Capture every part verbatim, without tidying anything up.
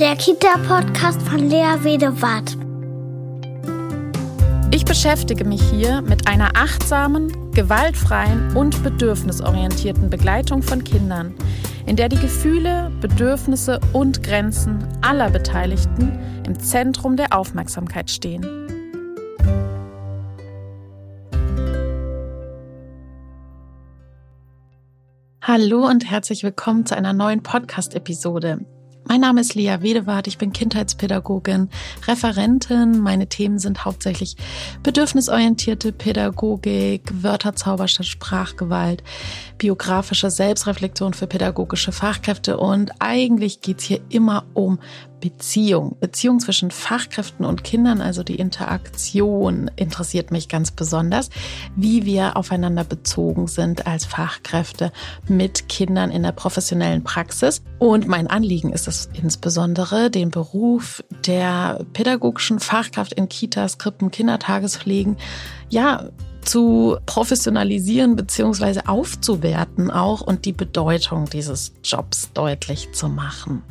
Der Kita-Podcast von Lea Wedewart. Ich beschäftige mich hier mit einer achtsamen, gewaltfreien und bedürfnisorientierten Begleitung von Kindern, in der die Gefühle, Bedürfnisse und Grenzen aller Beteiligten im Zentrum der Aufmerksamkeit stehen. Hallo und herzlich willkommen zu einer neuen Podcast-Episode. Mein Name ist Lea Wedewart, ich bin Kindheitspädagogin, Referentin. Meine Themen sind hauptsächlich bedürfnisorientierte Pädagogik, Wörterzauber statt Sprachgewalt, biografische Selbstreflexion für pädagogische Fachkräfte und eigentlich geht's hier immer um Beziehung. Beziehung zwischen Fachkräften und Kindern, also die Interaktion interessiert mich ganz besonders, wie wir aufeinander bezogen sind als Fachkräfte mit Kindern in der professionellen Praxis. Und mein Anliegen ist es insbesondere, den Beruf der pädagogischen Fachkraft in Kitas, Krippen, Kindertagespflegen, ja, zu professionalisieren bzw. aufzuwerten auch und die Bedeutung dieses Jobs deutlich zu machen.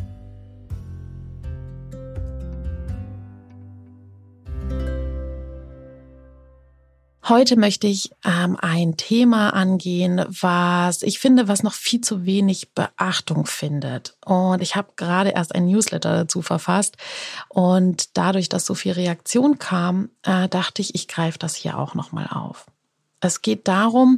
Heute möchte ich ähm, ein Thema angehen, was ich finde, was noch viel zu wenig Beachtung findet. Und ich habe gerade erst ein Newsletter dazu verfasst. Und dadurch, dass so viel Reaktion kam, äh, dachte ich, ich greife das hier auch nochmal auf. Es geht darum,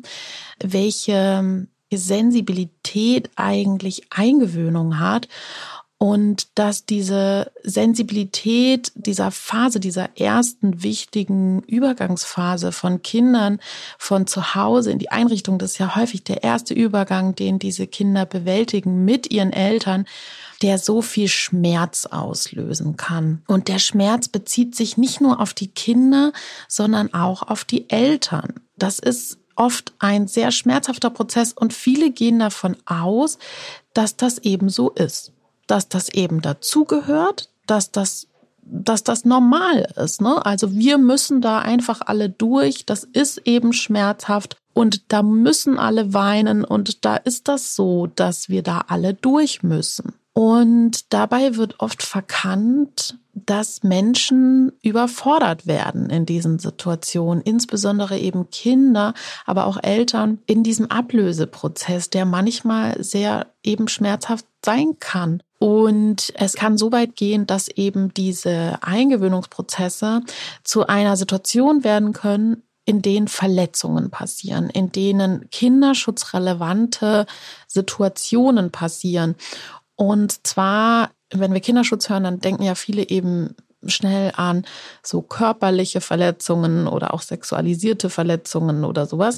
welche Sensibilität eigentlich Eingewöhnung hat. Und dass diese Sensibilität dieser Phase, dieser ersten wichtigen Übergangsphase von Kindern von zu Hause in die Einrichtung, das ist ja häufig der erste Übergang, den diese Kinder bewältigen mit ihren Eltern, der so viel Schmerz auslösen kann. Und der Schmerz bezieht sich nicht nur auf die Kinder, sondern auch auf die Eltern. Das ist oft ein sehr schmerzhafter Prozess und viele gehen davon aus, dass das eben so ist. Dass das eben dazugehört, dass das, dass das normal ist, ne? Also wir müssen da einfach alle durch, das ist eben schmerzhaft und da müssen alle weinen und da ist das so, dass wir da alle durch müssen. Und dabei wird oft verkannt, dass Menschen überfordert werden in diesen Situationen, insbesondere eben Kinder, aber auch Eltern in diesem Ablöseprozess, der manchmal sehr eben schmerzhaft sein kann. Und es kann so weit gehen, dass eben diese Eingewöhnungsprozesse zu einer Situation werden können, in denen Verletzungen passieren, in denen kinderschutzrelevante Situationen passieren. Und zwar, wenn wir Kinderschutz hören, dann denken ja viele eben schnell an so körperliche Verletzungen oder auch sexualisierte Verletzungen oder sowas.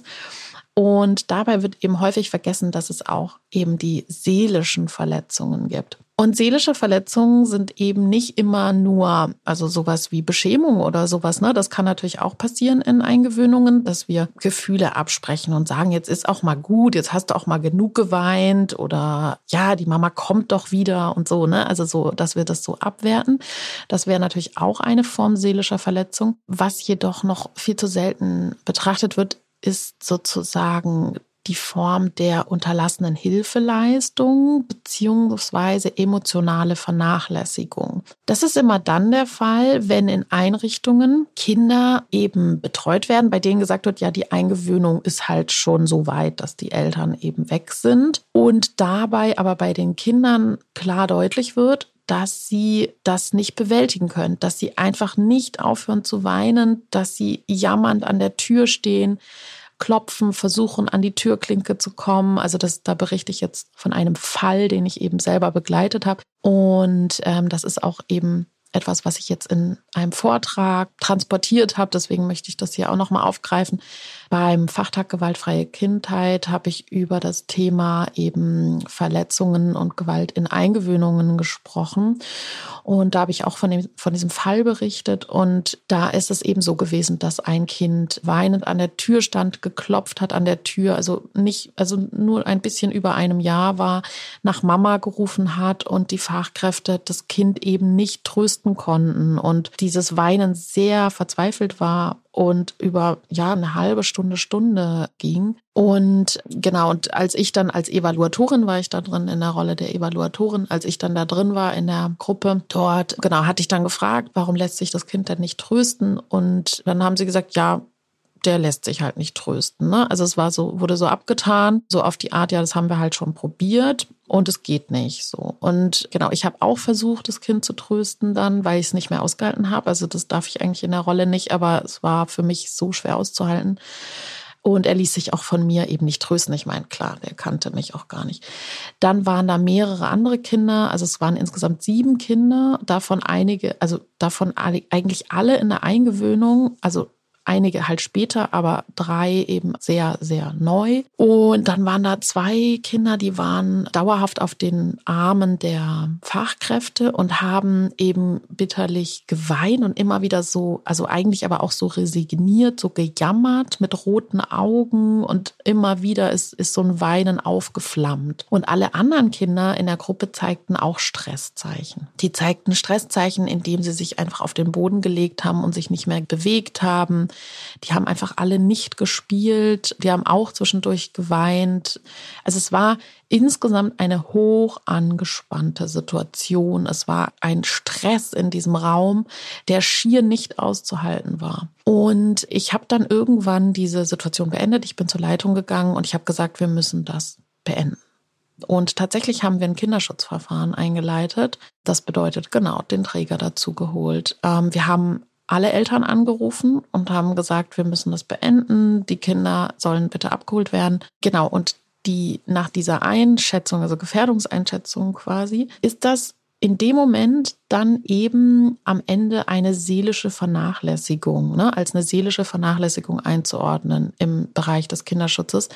Und dabei wird eben häufig vergessen, dass es auch eben die seelischen Verletzungen gibt. Und seelische Verletzungen sind eben nicht immer nur, also sowas wie Beschämung oder sowas, ne? Das kann natürlich auch passieren in Eingewöhnungen, dass wir Gefühle absprechen und sagen, jetzt ist auch mal gut, jetzt hast du auch mal genug geweint oder ja, die Mama kommt doch wieder und so, ne? Also so, dass wir das so abwerten. Das wäre natürlich auch eine Form seelischer Verletzung. Was jedoch noch viel zu selten betrachtet wird, ist sozusagen die Form der unterlassenen Hilfeleistung beziehungsweise emotionale Vernachlässigung. Das ist immer dann der Fall, wenn in Einrichtungen Kinder eben betreut werden, bei denen gesagt wird, ja, die Eingewöhnung ist halt schon so weit, dass die Eltern eben weg sind. Und dabei aber bei den Kindern klar deutlich wird, dass sie das nicht bewältigen können, dass sie einfach nicht aufhören zu weinen, dass sie jammernd an der Tür stehen, klopfen, versuchen an die Türklinke zu kommen. Also das, da berichte ich jetzt von einem Fall, den ich eben selber begleitet habe. Und ähm, das ist auch eben etwas, was ich jetzt in einem Vortrag transportiert habe. Deswegen möchte ich das hier auch nochmal aufgreifen. Beim Fachtag Gewaltfreie Kindheit habe ich über das Thema eben Verletzungen und Gewalt in Eingewöhnungen gesprochen. Und da habe ich auch von dem, von diesem Fall berichtet. Und da ist es eben so gewesen, dass ein Kind weinend an der Tür stand, geklopft hat an der Tür, also nicht, also nur ein bisschen über einem Jahr war, nach Mama gerufen hat und die Fachkräfte das Kind eben nicht trösten trösten konnten und dieses Weinen sehr verzweifelt war und über ja eine halbe Stunde, Stunde ging. Und genau, und als ich dann als Evaluatorin war ich da drin in der Rolle der Evaluatorin, als ich dann da drin war in der Gruppe dort, genau, hatte ich dann gefragt, warum lässt sich das Kind denn nicht trösten? Und dann haben sie gesagt, ja, der lässt sich halt nicht trösten. Ne? Also es war so, wurde so abgetan, so auf die Art, ja, das haben wir halt schon probiert und es geht nicht so. Und genau, ich habe auch versucht, das Kind zu trösten dann, weil ich es nicht mehr ausgehalten habe. Also das darf ich eigentlich in der Rolle nicht, aber es war für mich so schwer auszuhalten. Und er ließ sich auch von mir eben nicht trösten. Ich meine, klar, der kannte mich auch gar nicht. Dann waren da mehrere andere Kinder, also es waren insgesamt sieben Kinder, davon einige, also davon alle, eigentlich alle in der Eingewöhnung, also einige halt später, aber drei eben sehr, sehr neu. Und dann waren da zwei Kinder, die waren dauerhaft auf den Armen der Fachkräfte und haben eben bitterlich geweint und immer wieder so, also eigentlich aber auch so resigniert, so gejammert mit roten Augen und immer wieder ist, ist so ein Weinen aufgeflammt. Und alle anderen Kinder in der Gruppe zeigten auch Stresszeichen. Die zeigten Stresszeichen, indem sie sich einfach auf den Boden gelegt haben und sich nicht mehr bewegt haben. Die haben einfach alle nicht gespielt. Die haben auch zwischendurch geweint. Also es war insgesamt eine hoch angespannte Situation. Es war ein Stress in diesem Raum, der schier nicht auszuhalten war. Und ich habe dann irgendwann diese Situation beendet. Ich bin zur Leitung gegangen und ich habe gesagt, wir müssen das beenden. Und tatsächlich haben wir ein Kinderschutzverfahren eingeleitet. Das bedeutet, genau, den Träger dazu geholt. Ähm, wir haben alle Eltern angerufen und haben gesagt, wir müssen das beenden, die Kinder sollen bitte abgeholt werden. Genau, und die nach dieser Einschätzung, also Gefährdungseinschätzung quasi, ist das in dem Moment dann eben am Ende eine seelische Vernachlässigung, ne, als eine seelische Vernachlässigung einzuordnen im Bereich des Kinderschutzes,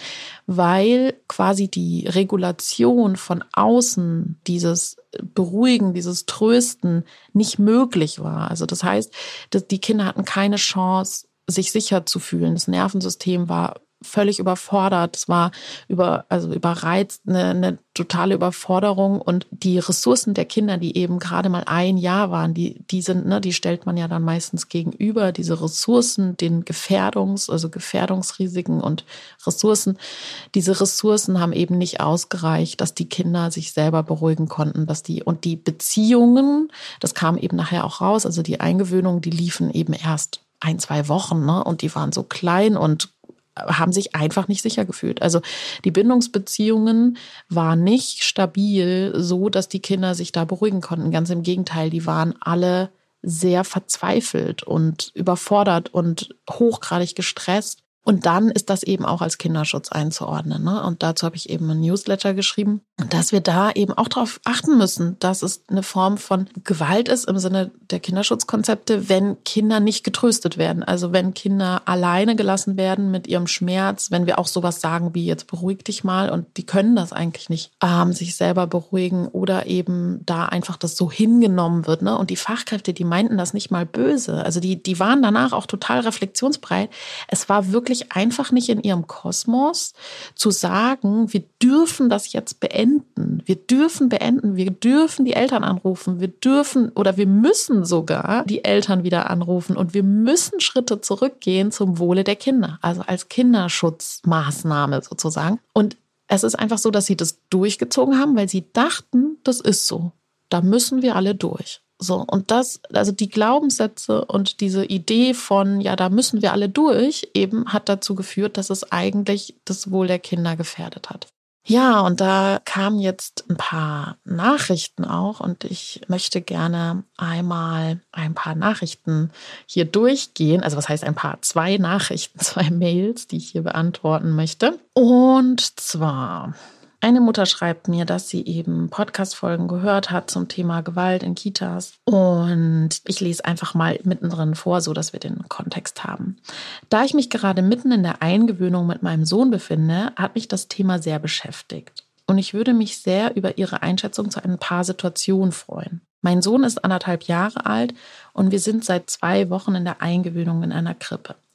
weil quasi die Regulation von außen, dieses Beruhigen, dieses Trösten nicht möglich war. Also das heißt, die Kinder hatten keine Chance, sich sicher zu fühlen. Das Nervensystem war völlig überfordert. Es war über, also überreizt, eine, eine totale Überforderung. Und die Ressourcen der Kinder, die eben gerade mal ein Jahr waren, die, die sind, ne, die stellt man ja dann meistens gegenüber. Diese Ressourcen, den Gefährdungs-, also Gefährdungsrisiken und Ressourcen. Diese Ressourcen haben eben nicht ausgereicht, dass die Kinder sich selber beruhigen konnten, dass die, und die Beziehungen, das kam eben nachher auch raus, also die Eingewöhnungen, die liefen eben erst ein, zwei Wochen, ne, und die waren so klein und haben sich einfach nicht sicher gefühlt. Also die Bindungsbeziehungen waren nicht stabil, so dass die Kinder sich da beruhigen konnten. Ganz im Gegenteil, die waren alle sehr verzweifelt und überfordert und hochgradig gestresst. Und dann ist das eben auch als Kinderschutz einzuordnen, ne? Und dazu habe ich eben ein Newsletter geschrieben, dass wir da eben auch darauf achten müssen, dass es eine Form von Gewalt ist im Sinne der Kinderschutzkonzepte, wenn Kinder nicht getröstet werden. Also wenn Kinder alleine gelassen werden mit ihrem Schmerz, wenn wir auch sowas sagen wie jetzt beruhig dich mal, und die können das eigentlich nicht, ähm, sich selber beruhigen, oder eben da einfach das so hingenommen wird, ne? Und die Fachkräfte, die meinten das nicht mal böse. Also die, die waren danach auch total reflexionsbereit. Es war wirklich einfach nicht in ihrem Kosmos zu sagen, wir dürfen das jetzt beenden. Wir dürfen beenden. Wir dürfen die Eltern anrufen. Wir dürfen oder wir müssen sogar die Eltern wieder anrufen und wir müssen Schritte zurückgehen zum Wohle der Kinder. Also als Kinderschutzmaßnahme sozusagen. Und es ist einfach so, dass sie das durchgezogen haben, weil sie dachten, das ist so. Da müssen wir alle durch. So, und das, also die Glaubenssätze und diese Idee von, ja, da müssen wir alle durch, eben hat dazu geführt, dass es eigentlich das Wohl der Kinder gefährdet hat. Ja, und da kamen jetzt ein paar Nachrichten auch und ich möchte gerne einmal ein paar Nachrichten hier durchgehen. Also was heißt ein paar? Zwei Nachrichten, zwei Mails, die ich hier beantworten möchte. Und zwar: Eine Mutter schreibt mir, dass sie eben Podcast-Folgen gehört hat zum Thema Gewalt in Kitas. Und ich lese einfach mal mittendrin vor, so dass wir den Kontext haben. Da ich mich gerade mitten in der Eingewöhnung mit meinem Sohn befinde, hat mich das Thema sehr beschäftigt. Und ich würde mich sehr über Ihre Einschätzung zu ein paar Situationen freuen. Mein Sohn ist anderthalb Jahre alt und wir sind seit zwei Wochen in der Eingewöhnung in einer Krippe.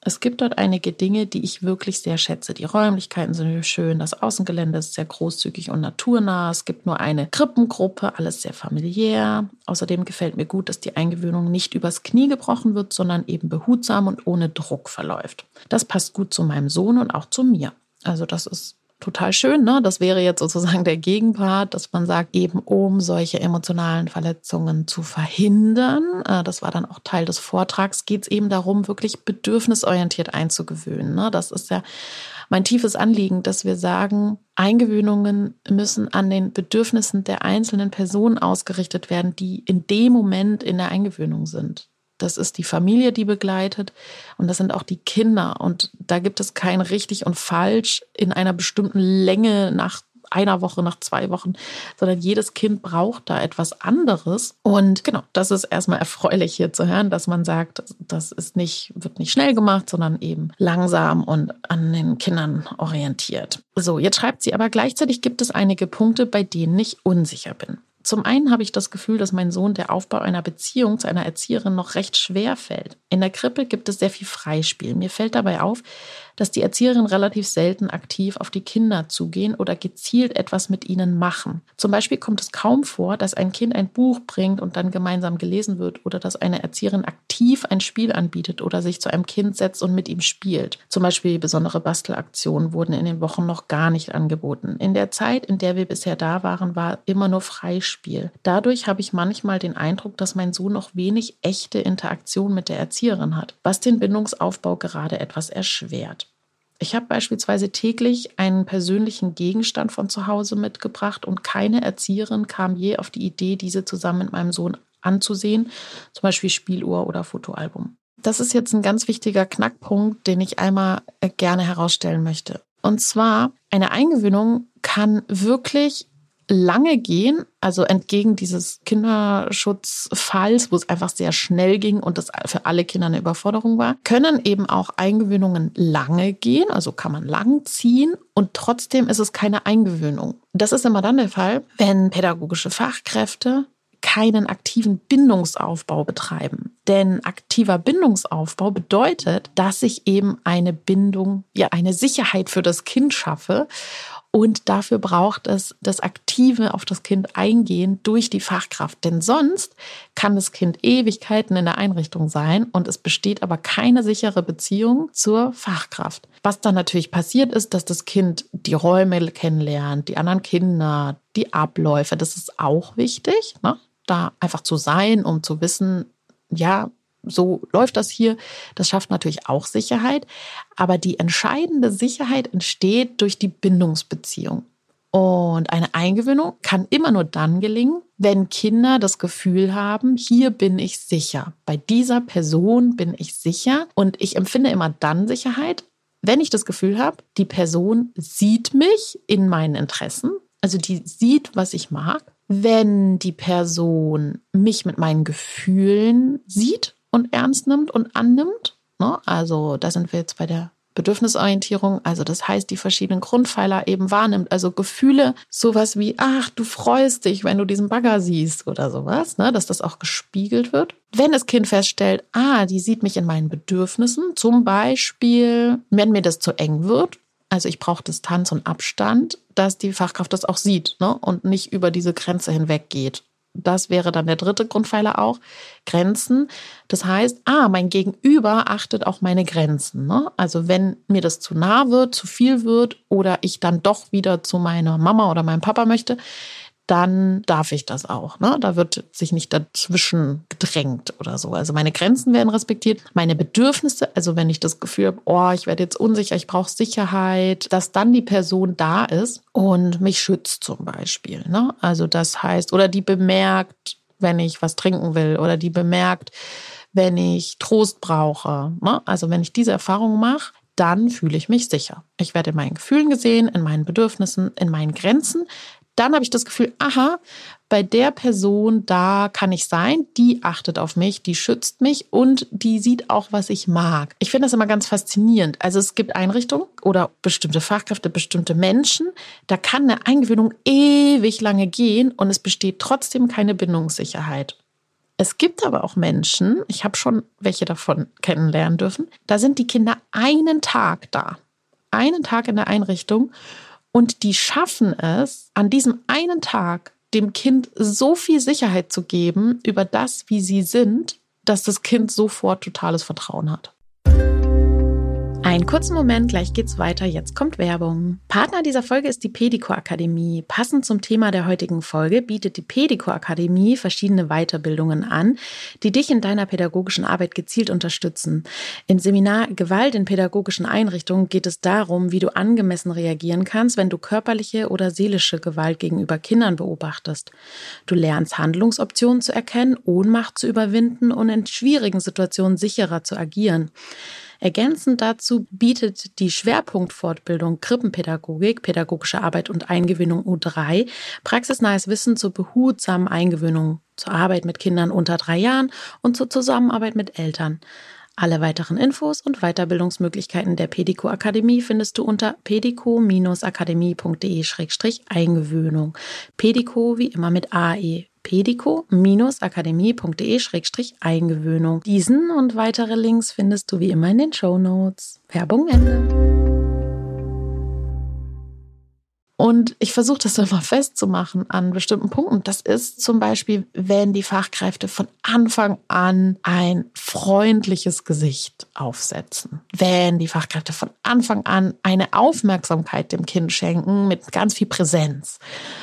Es gibt dort einige Dinge, die ich wirklich sehr schätze. Die Räumlichkeiten sind schön, das Außengelände ist sehr großzügig und naturnah. Es gibt nur eine Krippengruppe, alles sehr familiär. Außerdem gefällt mir gut, dass die Eingewöhnung nicht übers Knie gebrochen wird, sondern eben behutsam und ohne Druck verläuft. Das passt gut zu meinem Sohn und auch zu mir. Also das ist total schön, ne? Das wäre jetzt sozusagen der Gegenpart, dass man sagt, eben um solche emotionalen Verletzungen zu verhindern, das war dann auch Teil des Vortrags, geht es eben darum, wirklich bedürfnisorientiert einzugewöhnen. Ne? Das ist ja mein tiefes Anliegen, dass wir sagen, Eingewöhnungen müssen an den Bedürfnissen der einzelnen Personen ausgerichtet werden, die in dem Moment in der Eingewöhnung sind. Das ist die Familie, die begleitet und das sind auch die Kinder. Und da gibt es kein richtig und falsch in einer bestimmten Länge nach einer Woche, nach zwei Wochen, sondern jedes Kind braucht da etwas anderes. Und genau, das ist erstmal erfreulich hier zu hören, dass man sagt, das ist nicht, wird nicht schnell gemacht, sondern eben langsam und an den Kindern orientiert. So, jetzt schreibt sie aber, gleichzeitig gibt es einige Punkte, bei denen ich unsicher bin. Zum einen habe ich das Gefühl, dass mein Sohn der Aufbau einer Beziehung zu einer Erzieherin noch recht schwer fällt. In der Krippe gibt es sehr viel Freispiel. Mir fällt dabei auf, dass die Erzieherin relativ selten aktiv auf die Kinder zugehen oder gezielt etwas mit ihnen machen. Zum Beispiel kommt es kaum vor, dass ein Kind ein Buch bringt und dann gemeinsam gelesen wird oder dass eine Erzieherin aktiv ein Spiel anbietet oder sich zu einem Kind setzt und mit ihm spielt. Zum Beispiel besondere Bastelaktionen wurden in den Wochen noch gar nicht angeboten. In der Zeit, in der wir bisher da waren, war immer nur Freispiel. Dadurch habe ich manchmal den Eindruck, dass mein Sohn noch wenig echte Interaktion mit der Erzieherin hat, was den Bindungsaufbau gerade etwas erschwert. Ich habe beispielsweise täglich einen persönlichen Gegenstand von zu Hause mitgebracht und keine Erzieherin kam je auf die Idee, diese zusammen mit meinem Sohn anzusehen, zum Beispiel Spieluhr oder Fotoalbum. Das ist jetzt ein ganz wichtiger Knackpunkt, den ich einmal gerne herausstellen möchte. Und zwar, eine Eingewöhnung kann wirklich lange gehen, also entgegen dieses Kinderschutzfalls, wo es einfach sehr schnell ging und das für alle Kinder eine Überforderung war, können eben auch Eingewöhnungen lange gehen, also kann man lang ziehen und trotzdem ist es keine Eingewöhnung. Das ist immer dann der Fall, wenn pädagogische Fachkräfte keinen aktiven Bindungsaufbau betreiben. Denn aktiver Bindungsaufbau bedeutet, dass ich eben eine Bindung, ja, eine Sicherheit für das Kind schaffe. Und dafür braucht es das aktive auf das Kind eingehen durch die Fachkraft. Denn sonst kann das Kind Ewigkeiten in der Einrichtung sein und es besteht aber keine sichere Beziehung zur Fachkraft. Was dann natürlich passiert ist, dass das Kind die Räume kennenlernt, die anderen Kinder, die Abläufe. Das ist auch wichtig, ne? Da einfach zu sein, um zu wissen, ja, so läuft das hier. Das schafft natürlich auch Sicherheit. Aber die entscheidende Sicherheit entsteht durch die Bindungsbeziehung. Und eine Eingewöhnung kann immer nur dann gelingen, wenn Kinder das Gefühl haben, hier bin ich sicher. Bei dieser Person bin ich sicher. Und ich empfinde immer dann Sicherheit, wenn ich das Gefühl habe, die Person sieht mich in meinen Interessen. Also die sieht, was ich mag. Wenn die Person mich mit meinen Gefühlen sieht und ernst nimmt und annimmt, ne? Also da sind wir jetzt bei der Bedürfnisorientierung, also das heißt, die verschiedenen Grundpfeiler eben wahrnimmt, also Gefühle, sowas wie, ach, du freust dich, wenn du diesen Bagger siehst oder sowas, ne? Dass das auch gespiegelt wird. Wenn das Kind feststellt, ah, die sieht mich in meinen Bedürfnissen, zum Beispiel, wenn mir das zu eng wird, also ich brauche Distanz und Abstand, dass die Fachkraft das auch sieht, ne? Und nicht über diese Grenze hinweg geht. Das wäre dann der dritte Grundpfeiler auch, Grenzen. Das heißt, ah, mein Gegenüber achtet auch meine Grenzen, ne? Also wenn mir das zu nah wird, zu viel wird oder ich dann doch wieder zu meiner Mama oder meinem Papa möchte, dann darf ich das auch, ne? Da wird sich nicht dazwischen gedrängt oder so. Also meine Grenzen werden respektiert, meine Bedürfnisse, also wenn ich das Gefühl habe, oh, ich werde jetzt unsicher, ich brauche Sicherheit, dass dann die Person da ist und mich schützt zum Beispiel, ne? Also das heißt, oder die bemerkt, wenn ich was trinken will oder die bemerkt, wenn ich Trost brauche, ne? Also wenn ich diese Erfahrung mache, dann fühle ich mich sicher. Ich werde in meinen Gefühlen gesehen, in meinen Bedürfnissen, in meinen Grenzen. Dann habe ich das Gefühl, aha, bei der Person, da kann ich sein, die achtet auf mich, die schützt mich und die sieht auch, was ich mag. Ich finde das immer ganz faszinierend. Also es gibt Einrichtungen oder bestimmte Fachkräfte, bestimmte Menschen, da kann eine Eingewöhnung ewig lange gehen und es besteht trotzdem keine Bindungssicherheit. Es gibt aber auch Menschen, ich habe schon welche davon kennenlernen dürfen, da sind die Kinder einen Tag da, einen Tag in der Einrichtung und die schaffen es, an diesem einen Tag dem Kind so viel Sicherheit zu geben über das, wie sie sind, dass das Kind sofort totales Vertrauen hat. Einen kurzen Moment, gleich geht's weiter. Jetzt kommt Werbung. Partner dieser Folge ist die Pedico Akademie. Passend zum Thema der heutigen Folge bietet die Pedico Akademie verschiedene Weiterbildungen an, die dich in deiner pädagogischen Arbeit gezielt unterstützen. Im Seminar Gewalt in pädagogischen Einrichtungen geht es darum, wie du angemessen reagieren kannst, wenn du körperliche oder seelische Gewalt gegenüber Kindern beobachtest. Du lernst Handlungsoptionen zu erkennen, Ohnmacht zu überwinden und in schwierigen Situationen sicherer zu agieren. Ergänzend dazu bietet die Schwerpunktfortbildung Krippenpädagogik, pädagogische Arbeit und Eingewöhnung U drei praxisnahes Wissen zur behutsamen Eingewöhnung, zur Arbeit mit Kindern unter drei Jahren und zur Zusammenarbeit mit Eltern. Alle weiteren Infos und Weiterbildungsmöglichkeiten der Pedico Akademie findest du unter pedico akademie punkt de schrägstrich Eingewöhnung. Pedico wie immer mit A E. pedico akademie punkt de schrägstrich Eingewöhnung. Diesen und weitere Links findest du wie immer in den Shownotes. Werbung Ende. Und ich versuche das immer festzumachen an bestimmten Punkten. Das ist zum Beispiel, wenn die Fachkräfte von Anfang an ein freundliches Gesicht aufsetzen. Wenn die Fachkräfte von Anfang an eine Aufmerksamkeit dem Kind schenken mit ganz viel Präsenz.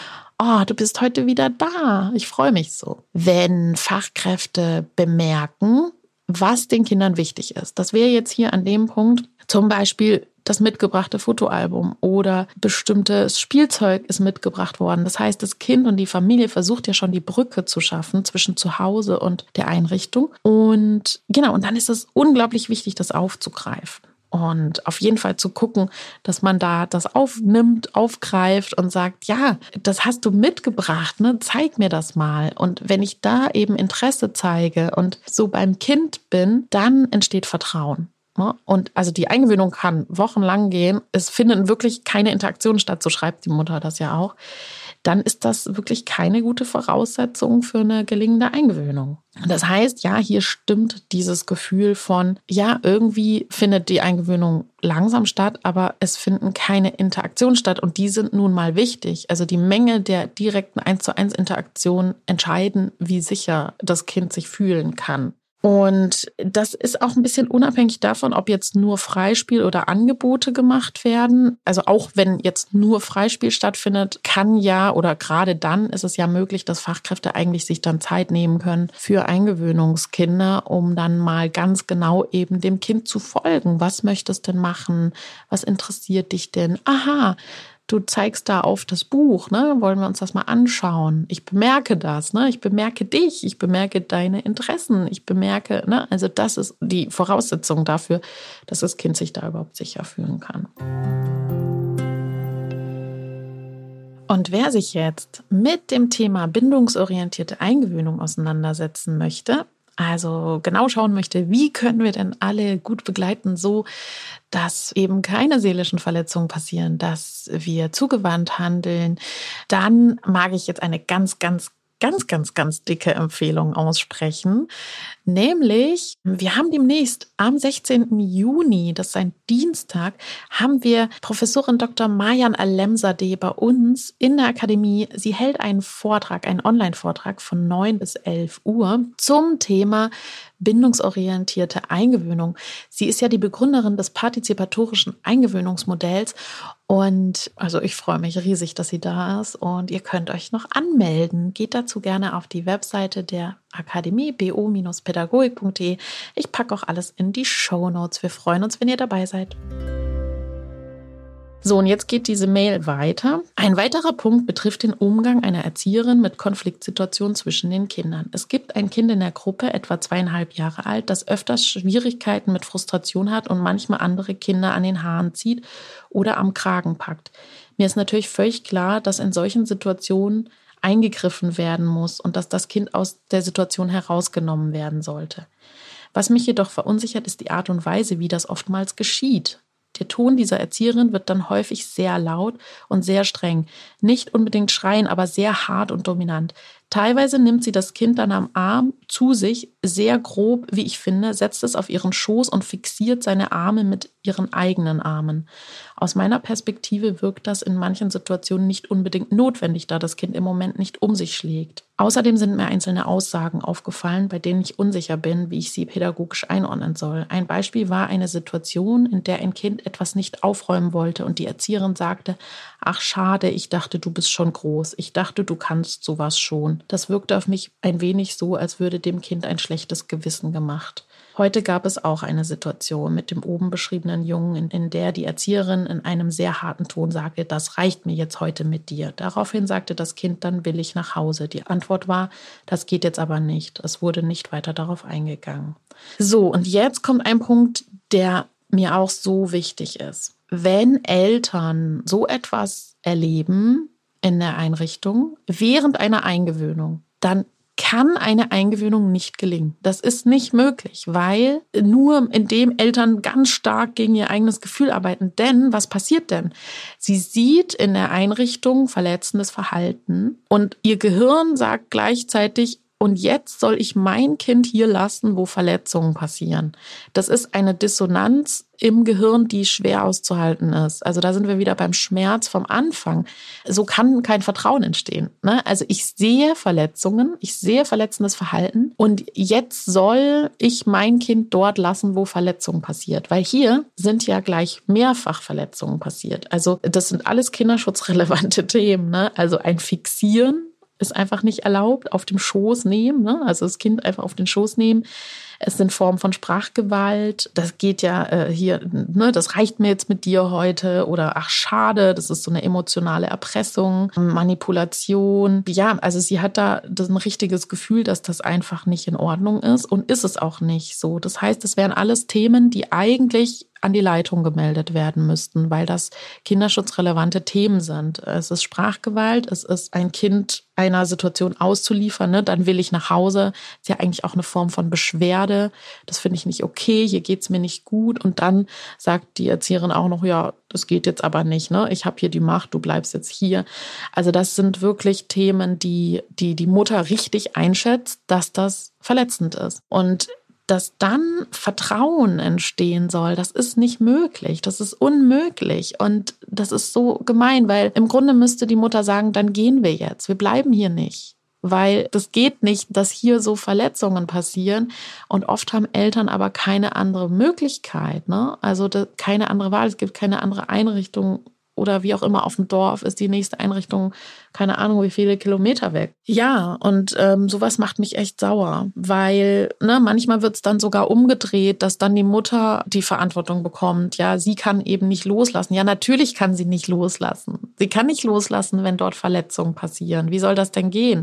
Oh, du bist heute wieder da. Ich freue mich so. Wenn Fachkräfte bemerken, was den Kindern wichtig ist. Das wäre jetzt hier an dem Punkt zum Beispiel das mitgebrachte Fotoalbum oder bestimmtes Spielzeug ist mitgebracht worden. Das heißt, das Kind und die Familie versucht ja schon die Brücke zu schaffen zwischen zu Hause und der Einrichtung. Und genau, und dann ist es unglaublich wichtig, das aufzugreifen. Und auf jeden Fall zu gucken, dass man da das aufnimmt, aufgreift und sagt, ja, das hast du mitgebracht, ne? Zeig mir das mal. Und wenn ich da eben Interesse zeige und so beim Kind bin, dann entsteht Vertrauen. Und also die Eingewöhnung kann wochenlang gehen. Es finden wirklich keine Interaktionen statt, so schreibt die Mutter das ja auch. Dann ist das wirklich keine gute Voraussetzung für eine gelingende Eingewöhnung. Das heißt, ja, hier stimmt dieses Gefühl von, ja, irgendwie findet die Eingewöhnung langsam statt, aber es finden keine Interaktionen statt und die sind nun mal wichtig. Also die Menge der direkten eins zu eins Interaktionen entscheiden, wie sicher das Kind sich fühlen kann. Und das ist auch ein bisschen unabhängig davon, ob jetzt nur Freispiel oder Angebote gemacht werden. Also auch wenn jetzt nur Freispiel stattfindet, kann ja oder gerade dann ist es ja möglich, dass Fachkräfte eigentlich sich dann Zeit nehmen können für Eingewöhnungskinder, um dann mal ganz genau eben dem Kind zu folgen. Was möchtest du denn machen? Was interessiert dich denn? Aha, du zeigst da auf das Buch, ne? Wollen wir uns das mal anschauen? Ich bemerke das, ne? Ich bemerke dich, ich bemerke deine Interessen, ich bemerke, ne? Also das ist die Voraussetzung dafür, dass das Kind sich da überhaupt sicher fühlen kann. Und wer sich jetzt mit dem Thema bindungsorientierte Eingewöhnung auseinandersetzen möchte, also genau schauen möchte, wie können wir denn alle gut begleiten, so dass eben keine seelischen Verletzungen passieren, dass wir zugewandt handeln, dann mag ich jetzt eine ganz, ganz, ganz, ganz, ganz dicke Empfehlung aussprechen. Nämlich, wir haben demnächst am sechzehnten Juni, das ist ein Dienstag, haben wir Professorin Doktor Marjan Alemzadeh bei uns in der Akademie. Sie hält einen Vortrag, einen Online-Vortrag von neun bis elf Uhr zum Thema bindungsorientierte Eingewöhnung. Sie ist ja die Begründerin des partizipatorischen Eingewöhnungsmodells und also ich freue mich riesig, dass sie da ist und ihr könnt euch noch anmelden. Geht dazu gerne auf die Webseite der Akademie b o pädagogik punkt de. Ich packe auch alles in die Shownotes. Wir freuen uns, wenn ihr dabei seid. So, und jetzt geht diese Mail weiter. Ein weiterer Punkt betrifft den Umgang einer Erzieherin mit Konfliktsituationen zwischen den Kindern. Es gibt ein Kind in der Gruppe, etwa zweieinhalb Jahre alt, das öfters Schwierigkeiten mit Frustration hat und manchmal andere Kinder an den Haaren zieht oder am Kragen packt. Mir ist natürlich völlig klar, dass in solchen Situationen eingegriffen werden muss und dass das Kind aus der Situation herausgenommen werden sollte. Was mich jedoch verunsichert, ist die Art und Weise, wie das oftmals geschieht. Der Ton dieser Erzieherin wird dann häufig sehr laut und sehr streng. Nicht unbedingt schreien, aber sehr hart und dominant. Teilweise nimmt sie das Kind dann am Arm zu sich, sehr grob, wie ich finde, setzt es auf ihren Schoß und fixiert seine Arme mit ihren eigenen Armen. Aus meiner Perspektive wirkt das in manchen Situationen nicht unbedingt notwendig, da das Kind im Moment nicht um sich schlägt. Außerdem sind mir einzelne Aussagen aufgefallen, bei denen ich unsicher bin, wie ich sie pädagogisch einordnen soll. Ein Beispiel war eine Situation, in der ein Kind etwas nicht aufräumen wollte und die Erzieherin sagte: Ach schade, ich dachte, du bist schon groß. Ich dachte, du kannst sowas schon. Das wirkte auf mich ein wenig so, als würde dem Kind ein schlechtes Gewissen gemacht. Heute gab es auch eine Situation mit dem oben beschriebenen Jungen, in, in der die Erzieherin in einem sehr harten Ton sagte: Das reicht mir jetzt heute mit dir. Daraufhin sagte das Kind: Dann will ich nach Hause. Die Antwort war: Das geht jetzt aber nicht. Es wurde nicht weiter darauf eingegangen. So, und jetzt kommt ein Punkt, der mir auch so wichtig ist. Wenn Eltern so etwas erleben in der Einrichtung während einer Eingewöhnung, dann kann eine Eingewöhnung nicht gelingen. Das ist nicht möglich, weil nur indem Eltern ganz stark gegen ihr eigenes Gefühl arbeiten. Denn was passiert denn? Sie sieht in der Einrichtung verletzendes Verhalten und ihr Gehirn sagt gleichzeitig: Und jetzt soll ich mein Kind hier lassen, wo Verletzungen passieren. Das ist eine Dissonanz im Gehirn, die schwer auszuhalten ist. Also da sind wir wieder beim Schmerz vom Anfang. So kann kein Vertrauen entstehen, ne? Also ich sehe Verletzungen, ich sehe verletzendes Verhalten und jetzt soll ich mein Kind dort lassen, wo Verletzungen passiert. Weil hier sind ja gleich mehrfach Verletzungen passiert. Also das sind alles kinderschutzrelevante Themen, ne? Also ein Fixieren ist einfach nicht erlaubt, auf dem Schoß nehmen, ne? Also das Kind einfach auf den Schoß nehmen. Es sind Formen von Sprachgewalt. Das geht ja äh, hier, ne, das reicht mir jetzt mit dir heute. Oder ach schade, das ist so eine emotionale Erpressung, Manipulation. Ja, also sie hat da das ein richtiges Gefühl, dass das einfach nicht in Ordnung ist und ist es auch nicht so. Das heißt, es wären alles Themen, die eigentlich an die Leitung gemeldet werden müssten, weil das kinderschutzrelevante Themen sind. Es ist Sprachgewalt, es ist ein Kind einer Situation auszuliefern, ne? Dann will ich nach Hause. Das ist ja eigentlich auch eine Form von Beschwerde. Das finde ich nicht okay, hier geht's mir nicht gut. Und dann sagt die Erzieherin auch noch: Ja, das geht jetzt aber nicht, ne? Ich habe hier die Macht, du bleibst jetzt hier. Also das sind wirklich Themen, die die, die Mutter richtig einschätzt, dass das verletzend ist. Und dass dann Vertrauen entstehen soll, das ist nicht möglich, das ist unmöglich und das ist so gemein, weil im Grunde müsste die Mutter sagen: Dann gehen wir jetzt, wir bleiben hier nicht, weil das geht nicht, dass hier so Verletzungen passieren und oft haben Eltern aber keine andere Möglichkeit, ne? Also keine andere Wahl, es gibt keine andere Einrichtung oder wie auch immer, auf dem Dorf ist die nächste Einrichtung, keine Ahnung, wie viele Kilometer weg. Ja, und ähm, sowas macht mich echt sauer, weil ne, manchmal wird es dann sogar umgedreht, dass dann die Mutter die Verantwortung bekommt. Ja, sie kann eben nicht loslassen. Ja, natürlich kann sie nicht loslassen. Sie kann nicht loslassen, wenn dort Verletzungen passieren. Wie soll das denn gehen?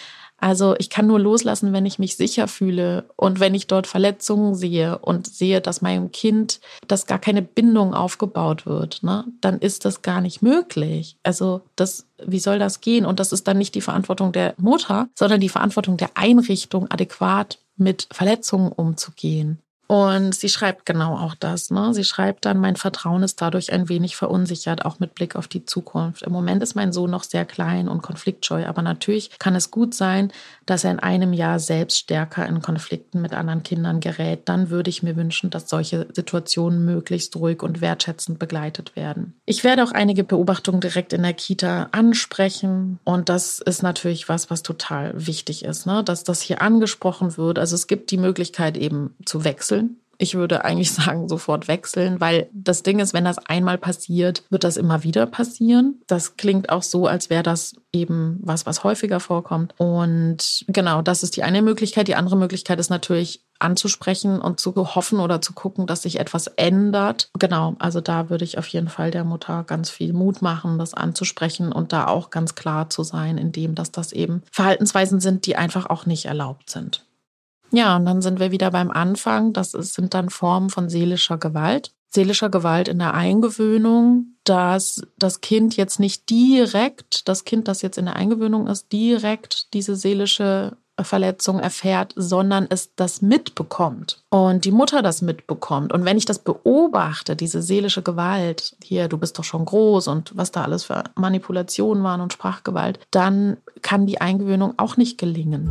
Also ich kann nur loslassen, wenn ich mich sicher fühle und wenn ich dort Verletzungen sehe und sehe, dass meinem Kind, dass gar keine Bindung aufgebaut wird, ne, dann ist das gar nicht möglich. Also das, wie soll das gehen? Und das ist dann nicht die Verantwortung der Mutter, sondern die Verantwortung der Einrichtung, adäquat mit Verletzungen umzugehen. Und sie schreibt genau auch das, ne? Sie schreibt dann: Mein Vertrauen ist dadurch ein wenig verunsichert, auch mit Blick auf die Zukunft. Im Moment ist mein Sohn noch sehr klein und konfliktscheu, aber natürlich kann es gut sein, dass er in einem Jahr selbst stärker in Konflikten mit anderen Kindern gerät. Dann würde ich mir wünschen, dass solche Situationen möglichst ruhig und wertschätzend begleitet werden. Ich werde auch einige Beobachtungen direkt in der Kita ansprechen und das ist natürlich was, was total wichtig ist, ne? Dass das hier angesprochen wird. Also es gibt die Möglichkeit eben zu wechseln. Ich würde eigentlich sagen, sofort wechseln, weil das Ding ist, wenn das einmal passiert, wird das immer wieder passieren. Das klingt auch so, als wäre das eben was, was häufiger vorkommt. Und genau, das ist die eine Möglichkeit. Die andere Möglichkeit ist natürlich anzusprechen und zu hoffen oder zu gucken, dass sich etwas ändert. Genau, also da würde ich auf jeden Fall der Mutter ganz viel Mut machen, das anzusprechen und da auch ganz klar zu sein, indem dass das eben Verhaltensweisen sind, die einfach auch nicht erlaubt sind. Ja, und dann sind wir wieder beim Anfang. Das ist, sind dann Formen von seelischer Gewalt. Seelischer Gewalt in der Eingewöhnung, dass das Kind jetzt nicht direkt, das Kind, das jetzt in der Eingewöhnung ist, direkt diese seelische Verletzung erfährt, sondern es das mitbekommt und die Mutter das mitbekommt. Und wenn ich das beobachte, diese seelische Gewalt, hier, du bist doch schon groß und was da alles für Manipulationen waren und Sprachgewalt, dann kann die Eingewöhnung auch nicht gelingen.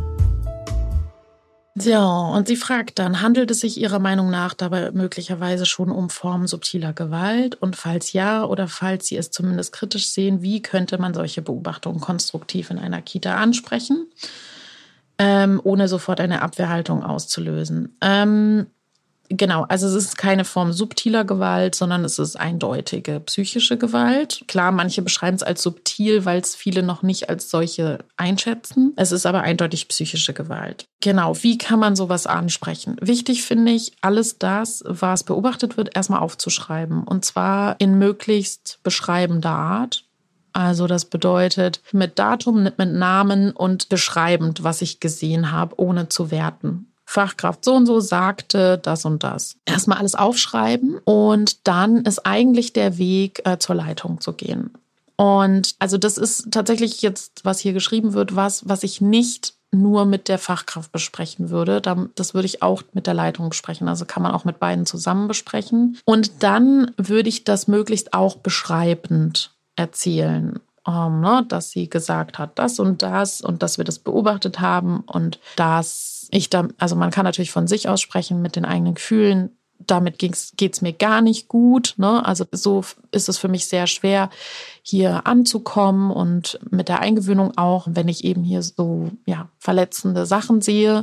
Ja, und sie fragt dann, handelt es sich ihrer Meinung nach dabei möglicherweise schon um Formen subtiler Gewalt? Und falls ja oder falls Sie es zumindest kritisch sehen, wie könnte man solche Beobachtungen konstruktiv in einer Kita ansprechen, ähm, ohne sofort eine Abwehrhaltung auszulösen? Ähm, Genau, also es ist keine Form subtiler Gewalt, sondern es ist eindeutige psychische Gewalt. Klar, manche beschreiben es als subtil, weil es viele noch nicht als solche einschätzen. Es ist aber eindeutig psychische Gewalt. Genau, wie kann man sowas ansprechen? Wichtig finde ich, alles das, was beobachtet wird, erstmal aufzuschreiben. Und zwar in möglichst beschreibender Art. Also das bedeutet mit Datum, mit Namen und beschreibend, was ich gesehen habe, ohne zu werten. Fachkraft so und so sagte das und das. Erstmal alles aufschreiben und dann ist eigentlich der Weg, äh, zur Leitung zu gehen. Und also das ist tatsächlich jetzt, was hier geschrieben wird, was, was ich nicht nur mit der Fachkraft besprechen würde. Das würde ich auch mit der Leitung besprechen. Also kann man auch mit beiden zusammen besprechen. Und dann würde ich das möglichst auch beschreibend erzählen. Um, ne, dass sie gesagt hat, das und das und dass wir das beobachtet haben und dass ich da, also man kann natürlich von sich aus sprechen mit den eigenen Gefühlen, damit geht es mir gar nicht gut, ne? Also so ist es für mich sehr schwer, hier anzukommen und mit der Eingewöhnung auch, wenn ich eben hier so ja, verletzende Sachen sehe.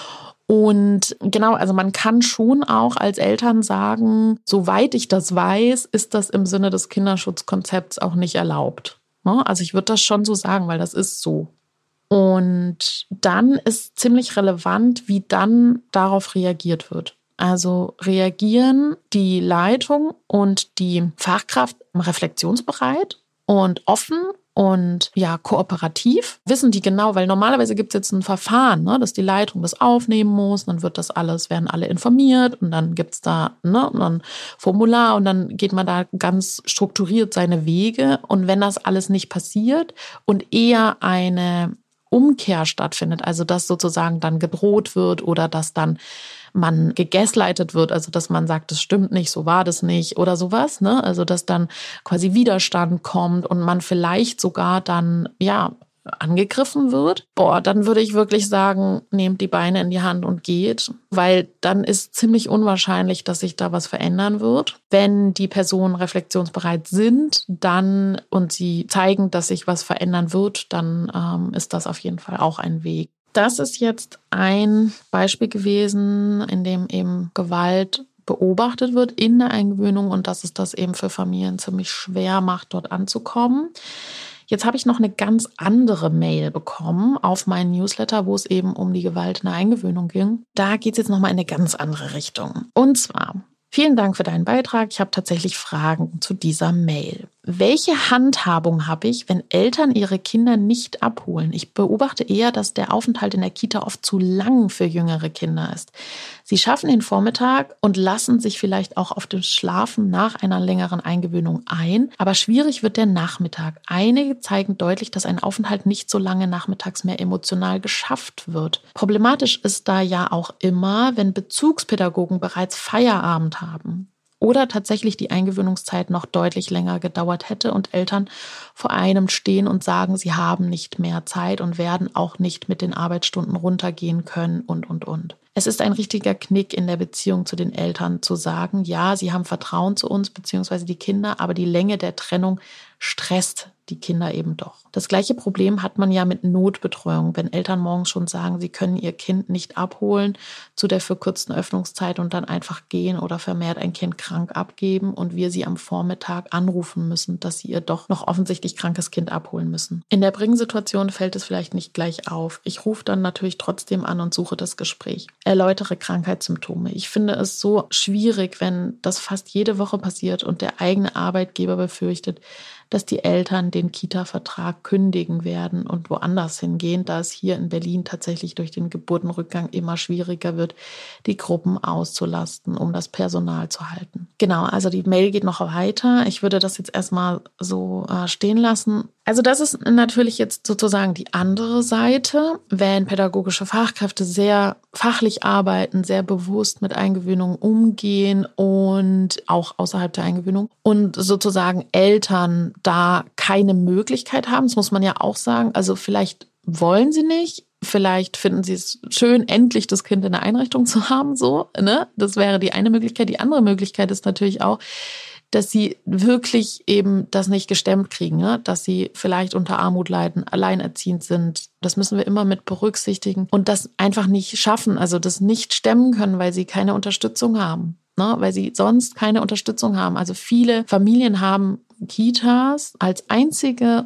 Und genau, also man kann schon auch als Eltern sagen, soweit ich das weiß, ist das im Sinne des Kinderschutzkonzepts auch nicht erlaubt. Also ich würde das schon so sagen, weil das ist so. Und dann ist ziemlich relevant, wie dann darauf reagiert wird. Also reagieren die Leitung und die Fachkraft reflexionsbereit und offen und ja kooperativ. Wissen die genau, weil normalerweise gibt es jetzt ein Verfahren, ne, dass die Leitung das aufnehmen muss, dann wird das alles, werden alle informiert und dann gibt es da ne, ein Formular und dann geht man da ganz strukturiert seine Wege. Und wenn das alles nicht passiert und eher eine Umkehr stattfindet, also dass sozusagen dann gedroht wird oder dass dann man gegaslightet wird, also dass man sagt, das stimmt nicht, so war das nicht oder sowas, ne? Also dass dann quasi Widerstand kommt und man vielleicht sogar dann, ja, angegriffen wird, boah, dann würde ich wirklich sagen, nehmt die Beine in die Hand und geht, weil dann ist ziemlich unwahrscheinlich, dass sich da was verändern wird. Wenn die Personen reflexionsbereit sind, dann und sie zeigen, dass sich was verändern wird, dann ähm, ist das auf jeden Fall auch ein Weg. Das ist jetzt ein Beispiel gewesen, in dem eben Gewalt beobachtet wird in der Eingewöhnung und dass es das eben für Familien ziemlich schwer macht, dort anzukommen. Jetzt habe ich noch eine ganz andere Mail bekommen auf meinen Newsletter, wo es eben um die Gewalt in der Eingewöhnung ging. Da geht es jetzt nochmal in eine ganz andere Richtung. Und zwar, vielen Dank für deinen Beitrag. Ich habe tatsächlich Fragen zu dieser Mail. Welche Handhabung habe ich, wenn Eltern ihre Kinder nicht abholen? Ich beobachte eher, dass der Aufenthalt in der Kita oft zu lang für jüngere Kinder ist. Sie schaffen den Vormittag und lassen sich vielleicht auch auf das Schlafen nach einer längeren Eingewöhnung ein. Aber schwierig wird der Nachmittag. Einige zeigen deutlich, dass ein Aufenthalt nicht so lange nachmittags mehr emotional geschafft wird. Problematisch ist da ja auch immer, wenn Bezugspädagogen bereits Feierabend haben. Oder tatsächlich die Eingewöhnungszeit noch deutlich länger gedauert hätte und Eltern vor einem stehen und sagen, sie haben nicht mehr Zeit und werden auch nicht mit den Arbeitsstunden runtergehen können und, und, und. Es ist ein richtiger Knick in der Beziehung zu den Eltern zu sagen, ja, sie haben Vertrauen zu uns bzw. die Kinder, aber die Länge der Trennung stresst die Kinder eben doch. Das gleiche Problem hat man ja mit Notbetreuung, wenn Eltern morgens schon sagen, sie können ihr Kind nicht abholen zu der verkürzten Öffnungszeit und dann einfach gehen oder vermehrt ein Kind krank abgeben und wir sie am Vormittag anrufen müssen, dass sie ihr doch noch offensichtlich krankes Kind abholen müssen. In der Bring-Situation fällt es vielleicht nicht gleich auf. Ich rufe dann natürlich trotzdem an und suche das Gespräch. Erläutere Krankheitssymptome. Ich finde es so schwierig, wenn das fast jede Woche passiert und der eigene Arbeitgeber befürchtet, dass die Eltern den Kita-Vertrag kündigen werden und woanders hingehen, da es hier in Berlin tatsächlich durch den Geburtenrückgang immer schwieriger wird, die Gruppen auszulasten, um das Personal zu halten. Genau, also die Mail geht noch weiter. Ich würde das jetzt erstmal so äh, stehen lassen. Also das ist natürlich jetzt sozusagen die andere Seite, wenn pädagogische Fachkräfte sehr fachlich arbeiten, sehr bewusst mit Eingewöhnung umgehen und auch außerhalb der Eingewöhnung und sozusagen Eltern da keine Möglichkeit haben. Das muss man ja auch sagen. Also vielleicht wollen sie nicht. Vielleicht finden sie es schön, endlich das Kind in der Einrichtung zu haben, so, ne? Das wäre die eine Möglichkeit. Die andere Möglichkeit ist natürlich auch, dass sie wirklich eben das nicht gestemmt kriegen, ne? Dass sie vielleicht unter Armut leiden, alleinerziehend sind. Das müssen wir immer mit berücksichtigen und das einfach nicht schaffen, also das nicht stemmen können, weil sie keine Unterstützung haben, ne? Weil sie sonst keine Unterstützung haben. Also viele Familien haben Kitas als einzige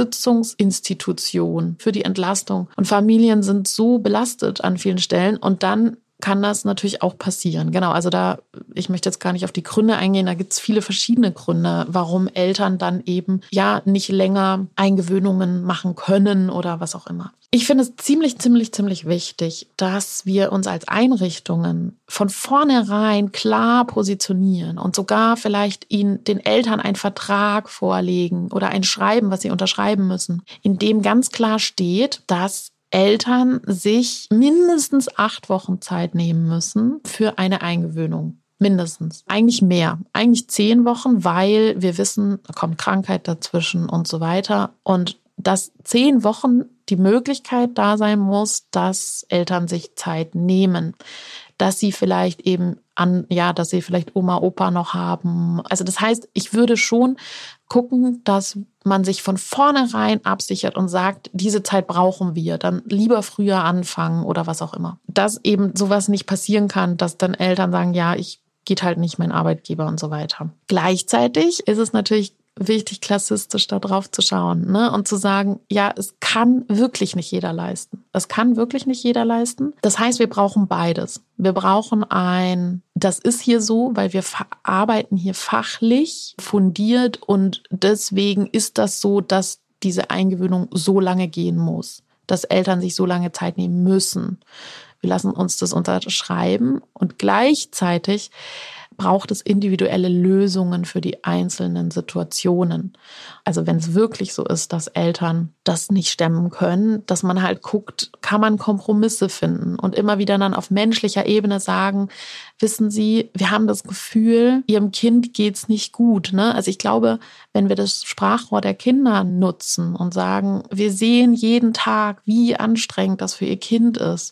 Unterstützungsinstitution für die Entlastung. Und Familien sind so belastet an vielen Stellen und dann kann das natürlich auch passieren. Genau, also da, ich möchte jetzt gar nicht auf die Gründe eingehen, da gibt es viele verschiedene Gründe, warum Eltern dann eben ja nicht länger Eingewöhnungen machen können oder was auch immer. Ich finde es ziemlich, ziemlich, ziemlich wichtig, dass wir uns als Einrichtungen von vornherein klar positionieren und sogar vielleicht ihnen, den Eltern einen Vertrag vorlegen oder ein Schreiben, was sie unterschreiben müssen, in dem ganz klar steht, dass Eltern sich mindestens acht Wochen Zeit nehmen müssen für eine Eingewöhnung. Mindestens. Eigentlich mehr. Eigentlich zehn Wochen, weil wir wissen, da kommt Krankheit dazwischen und so weiter. Und dass zehn Wochen die Möglichkeit da sein muss, dass Eltern sich Zeit nehmen. Dass sie vielleicht eben an, ja, dass sie vielleicht Oma, Opa noch haben. Also das heißt, ich würde schon gucken, dass man sich von vornherein absichert und sagt, diese Zeit brauchen wir, dann lieber früher anfangen oder was auch immer. Dass eben sowas nicht passieren kann, dass dann Eltern sagen, ja, ich geht halt nicht mein Arbeitgeber und so weiter. Gleichzeitig ist es natürlich wichtig, klassistisch da drauf zu schauen, ne? Und zu sagen, ja, es kann wirklich nicht jeder leisten. Es kann wirklich nicht jeder leisten. Das heißt, wir brauchen beides. Wir brauchen ein, das ist hier so, weil wir arbeiten hier fachlich fundiert und deswegen ist das so, dass diese Eingewöhnung so lange gehen muss, dass Eltern sich so lange Zeit nehmen müssen. Wir lassen uns das unterschreiben und gleichzeitig braucht es individuelle Lösungen für die einzelnen Situationen. Also wenn es wirklich so ist, dass Eltern das nicht stemmen können, dass man halt guckt, kann man Kompromisse finden und immer wieder dann auf menschlicher Ebene sagen, wissen Sie, wir haben das Gefühl, Ihrem Kind geht's nicht gut, ne? Also ich glaube, wenn wir das Sprachrohr der Kinder nutzen und sagen, wir sehen jeden Tag, wie anstrengend das für Ihr Kind ist,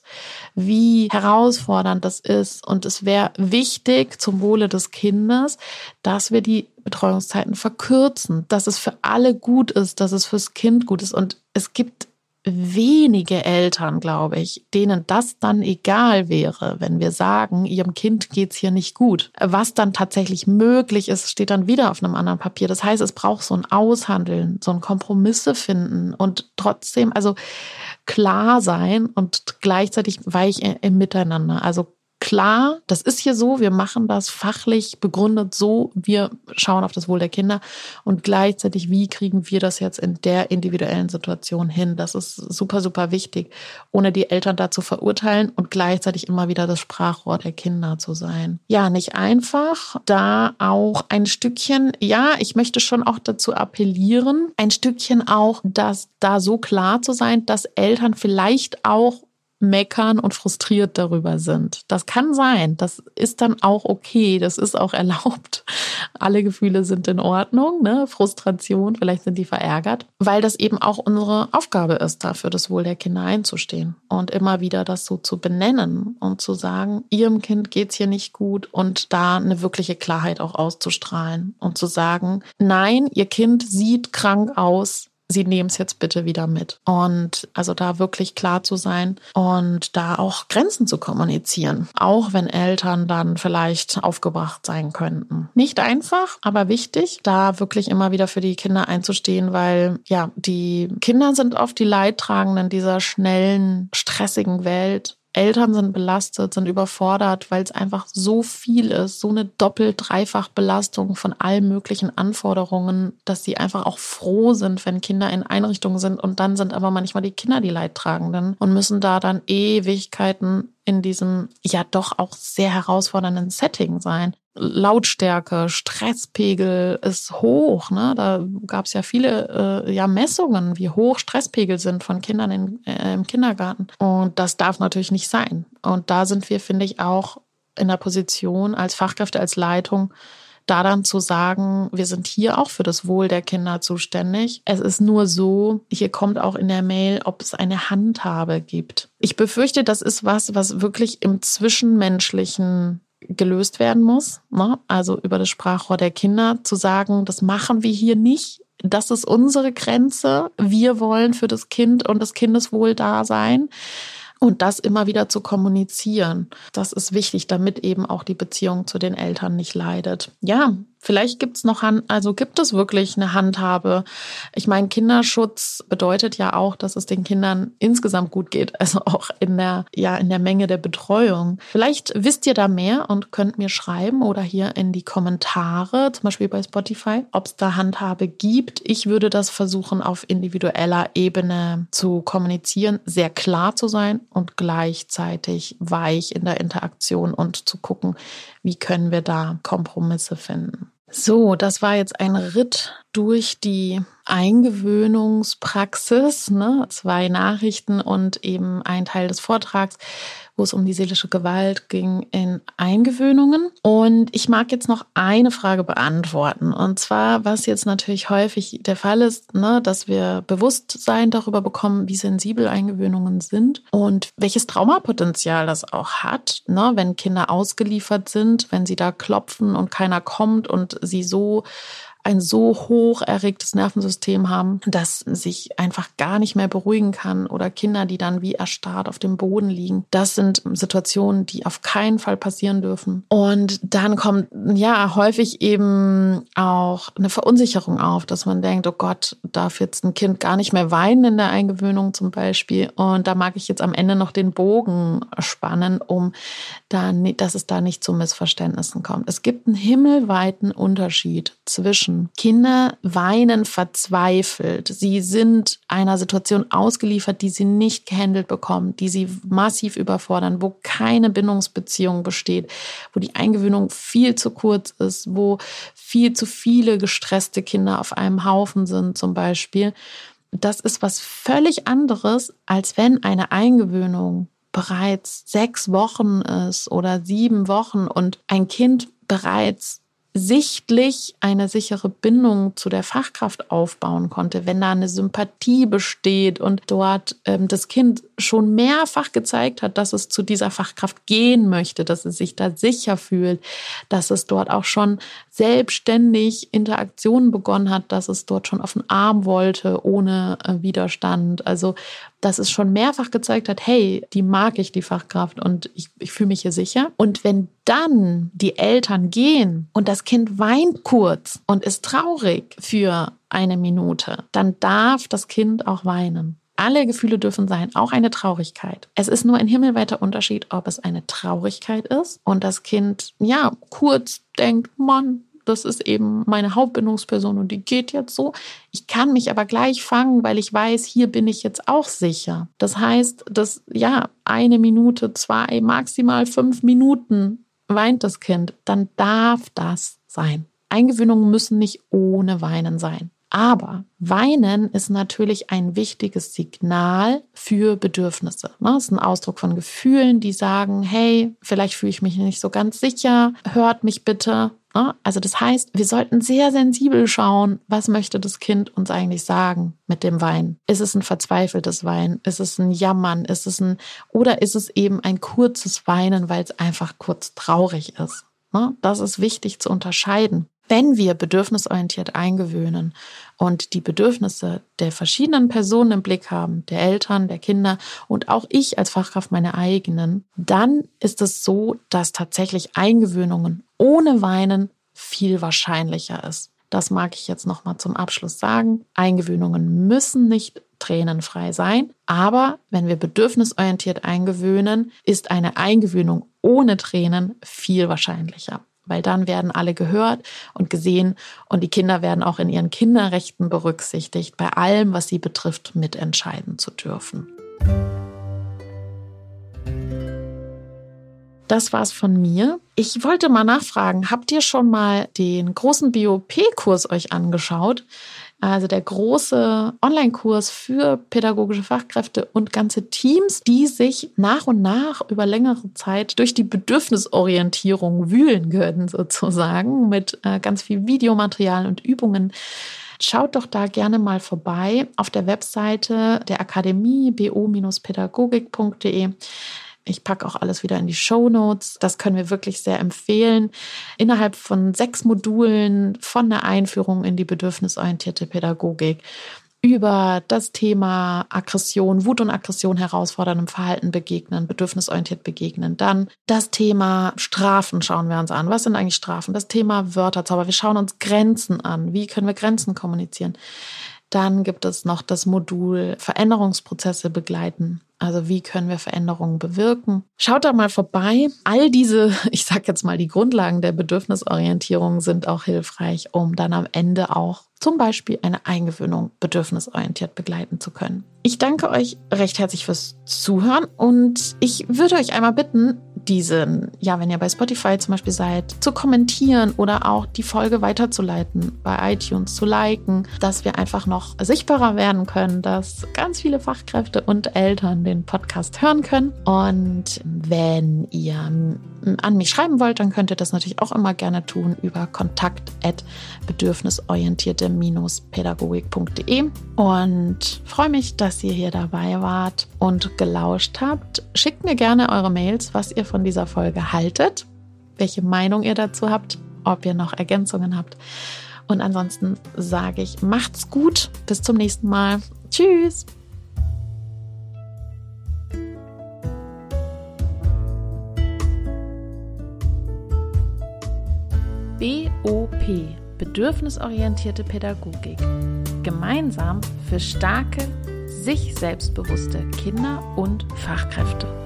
wie herausfordernd das ist und es wäre wichtig zum Wohle des Kindes, dass wir die Betreuungszeiten verkürzen, dass es für alle gut ist, dass es fürs Kind gut ist. Und es gibt wenige Eltern, glaube ich, denen das dann egal wäre, wenn wir sagen, ihrem Kind geht's hier nicht gut. Was dann tatsächlich möglich ist, steht dann wieder auf einem anderen Papier. Das heißt, es braucht so ein Aushandeln, so ein Kompromisse finden und trotzdem, also klar sein und gleichzeitig weich im Miteinander. Also klar, das ist hier so, wir machen das fachlich begründet so, wir schauen auf das Wohl der Kinder und gleichzeitig, wie kriegen wir das jetzt in der individuellen Situation hin? Das ist super, super wichtig, ohne die Eltern da zu verurteilen und gleichzeitig immer wieder das Sprachrohr der Kinder zu sein. Ja, nicht einfach, da auch ein Stückchen, ja, ich möchte schon auch dazu appellieren, ein Stückchen auch, dass da so klar zu sein, dass Eltern vielleicht auch meckern und frustriert darüber sind. Das kann sein. Das ist dann auch okay. Das ist auch erlaubt. Alle Gefühle sind in Ordnung, ne? Frustration, vielleicht sind die verärgert, weil das eben auch unsere Aufgabe ist, da für das Wohl der Kinder einzustehen und immer wieder das so zu benennen und zu sagen, ihrem Kind geht's hier nicht gut und da eine wirkliche Klarheit auch auszustrahlen und zu sagen, nein, ihr Kind sieht krank aus. Sie nehmen es jetzt bitte wieder mit. Und also da wirklich klar zu sein und da auch Grenzen zu kommunizieren. Auch wenn Eltern dann vielleicht aufgebracht sein könnten. Nicht einfach, aber wichtig, da wirklich immer wieder für die Kinder einzustehen, weil ja, die Kinder sind oft die Leidtragenden dieser schnellen, stressigen Welt. Eltern sind belastet, sind überfordert, weil es einfach so viel ist, so eine doppelt-, dreifach Belastung von allen möglichen Anforderungen, dass sie einfach auch froh sind, wenn Kinder in Einrichtungen sind und dann sind aber manchmal die Kinder die Leidtragenden und müssen da dann Ewigkeiten in diesem ja doch auch sehr herausfordernden Setting sein. Lautstärke, Stresspegel ist hoch. Ne? Da gab es ja viele äh, ja, Messungen, wie hoch Stresspegel sind von Kindern in, äh, im Kindergarten. Und das darf natürlich nicht sein. Und da sind wir, finde ich, auch in der Position als Fachkräfte, als Leitung, da dann zu sagen, wir sind hier auch für das Wohl der Kinder zuständig. Es ist nur so, hier kommt auch in der Mail, ob es eine Handhabe gibt. Ich befürchte, das ist was, was wirklich im Zwischenmenschlichen gelöst werden muss. Ne? Also über das Sprachrohr der Kinder zu sagen, das machen wir hier nicht. Das ist unsere Grenze. Wir wollen für das Kind und das Kindeswohl da sein. Und das immer wieder zu kommunizieren, das ist wichtig, damit eben auch die Beziehung zu den Eltern nicht leidet. Ja, vielleicht gibt's noch, also gibt es wirklich eine Handhabe. Ich meine, Kinderschutz bedeutet ja auch, dass es den Kindern insgesamt gut geht, also auch in der, ja, in der Menge der Betreuung. Vielleicht wisst ihr da mehr und könnt mir schreiben oder hier in die Kommentare, zum Beispiel bei Spotify, ob es da Handhabe gibt. Ich würde das versuchen, auf individueller Ebene zu kommunizieren, sehr klar zu sein und gleichzeitig weich in der Interaktion und zu gucken, wie können wir da Kompromisse finden. So, das war jetzt ein Ritt durch die Eingewöhnungspraxis, ne? Zwei Nachrichten und eben ein Teil des Vortrags, wo es um die seelische Gewalt ging in Eingewöhnungen. Und ich mag jetzt noch eine Frage beantworten. Und zwar, was jetzt natürlich häufig der Fall ist, ne, dass wir Bewusstsein darüber bekommen, wie sensibel Eingewöhnungen sind und welches Traumapotenzial das auch hat, ne, wenn Kinder ausgeliefert sind, wenn sie da klopfen und keiner kommt und sie so ein so hoch erregtes Nervensystem haben, dass sich einfach gar nicht mehr beruhigen kann oder Kinder, die dann wie erstarrt auf dem Boden liegen. Das sind Situationen, die auf keinen Fall passieren dürfen. Und dann kommt ja häufig eben auch eine Verunsicherung auf, dass man denkt, oh Gott, darf jetzt ein Kind gar nicht mehr weinen in der Eingewöhnung zum Beispiel. Und da mag ich jetzt am Ende noch den Bogen spannen, um da, dass es da nicht zu Missverständnissen kommt. Es gibt einen himmelweiten Unterschied zwischen Kinder weinen verzweifelt. Sie sind einer Situation ausgeliefert, die sie nicht gehandelt bekommen, die sie massiv überfordern, wo keine Bindungsbeziehung besteht, wo die Eingewöhnung viel zu kurz ist, wo viel zu viele gestresste Kinder auf einem Haufen sind zum Beispiel. Das ist was völlig anderes, als wenn eine Eingewöhnung bereits sechs Wochen ist oder sieben Wochen und ein Kind bereits sichtlich eine sichere Bindung zu der Fachkraft aufbauen konnte, wenn da eine Sympathie besteht und dort ähm, das Kind schon mehrfach gezeigt hat, dass es zu dieser Fachkraft gehen möchte, dass es sich da sicher fühlt, dass es dort auch schon selbstständig Interaktionen begonnen hat, dass es dort schon auf den Arm wollte, ohne äh, Widerstand. Also, dass es schon mehrfach gezeigt hat, hey, die mag ich, die Fachkraft, und ich, ich fühle mich hier sicher. Und wenn dann die Eltern gehen und das Kind weint kurz und ist traurig für eine Minute, dann darf das Kind auch weinen. Alle Gefühle dürfen sein, auch eine Traurigkeit. Es ist nur ein himmelweiter Unterschied, ob es eine Traurigkeit ist und das Kind, ja, kurz denkt, Mann, das ist eben meine Hauptbindungsperson und die geht jetzt so. Ich kann mich aber gleich fangen, weil ich weiß, hier bin ich jetzt auch sicher. Das heißt, dass, ja, eine Minute, zwei, maximal fünf Minuten weint das Kind, dann darf das sein. Eingewöhnungen müssen nicht ohne Weinen sein. Aber Weinen ist natürlich ein wichtiges Signal für Bedürfnisse. Das ist ein Ausdruck von Gefühlen, die sagen, hey, vielleicht fühle ich mich nicht so ganz sicher, hört mich bitte. Also das heißt, wir sollten sehr sensibel schauen, was möchte das Kind uns eigentlich sagen mit dem Weinen. Ist es ein verzweifeltes Weinen? Ist es ein Jammern? Ist es ein, oder ist es eben ein kurzes Weinen, weil es einfach kurz traurig ist? Das ist wichtig zu unterscheiden. Wenn wir bedürfnisorientiert eingewöhnen und die Bedürfnisse der verschiedenen Personen im Blick haben, der Eltern, der Kinder und auch ich als Fachkraft meine eigenen, dann ist es so, dass tatsächlich Eingewöhnungen ohne Weinen viel wahrscheinlicher ist. Das mag ich jetzt nochmal zum Abschluss sagen. Eingewöhnungen müssen nicht tränenfrei sein, aber wenn wir bedürfnisorientiert eingewöhnen, ist eine Eingewöhnung ohne Tränen viel wahrscheinlicher. Weil dann werden alle gehört und gesehen und die Kinder werden auch in ihren Kinderrechten berücksichtigt, bei allem, was sie betrifft, mitentscheiden zu dürfen. das war's von mir. Ich wollte mal nachfragen, habt ihr schon mal den großen B O P-Kurs euch angeschaut? Also der große Online-Kurs für pädagogische Fachkräfte und ganze Teams, die sich nach und nach über längere Zeit durch die Bedürfnisorientierung wühlen können, sozusagen, mit äh, ganz viel Videomaterial und Übungen. Schaut doch da gerne mal vorbei auf der Webseite der Akademie b o pädagogik punkt d e. Ich packe auch alles wieder in die Shownotes. Das können wir wirklich sehr empfehlen. Innerhalb von sechs Modulen von der Einführung in die bedürfnisorientierte Pädagogik über das Thema Aggression, Wut und Aggression herausforderndem Verhalten begegnen, bedürfnisorientiert begegnen. Dann das Thema Strafen schauen wir uns an. Was sind eigentlich Strafen? Das Thema Wörterzauber. Wir schauen uns Grenzen an. Wie können wir Grenzen kommunizieren? Dann gibt es noch das Modul Veränderungsprozesse begleiten. Also wie können wir Veränderungen bewirken? Schaut da mal vorbei. All diese, ich sag jetzt mal, die Grundlagen der Bedürfnisorientierung sind auch hilfreich, um dann am Ende auch zum Beispiel eine Eingewöhnung bedürfnisorientiert begleiten zu können. Ich danke euch recht herzlich fürs Zuhören und ich würde euch einmal bitten, diesen, ja, wenn ihr bei Spotify zum Beispiel seid, zu kommentieren oder auch die Folge weiterzuleiten, bei iTunes zu liken, dass wir einfach noch sichtbarer werden können, dass ganz viele Fachkräfte und Eltern den Podcast hören können. Und wenn ihr an mich schreiben wollt, dann könnt ihr das natürlich auch immer gerne tun über kontakt at bedürfnisorientierte pädagogik punkt d e und freue mich, dass ihr hier dabei wart und gelauscht habt. Schickt mir gerne eure Mails, was ihr von dieser Folge haltet, welche Meinung ihr dazu habt, ob ihr noch Ergänzungen habt. Und ansonsten sage ich, macht's gut, bis zum nächsten Mal. Tschüss! B O P, bedürfnisorientierte Pädagogik. Gemeinsam für starke, sich selbstbewusste Kinder und Fachkräfte.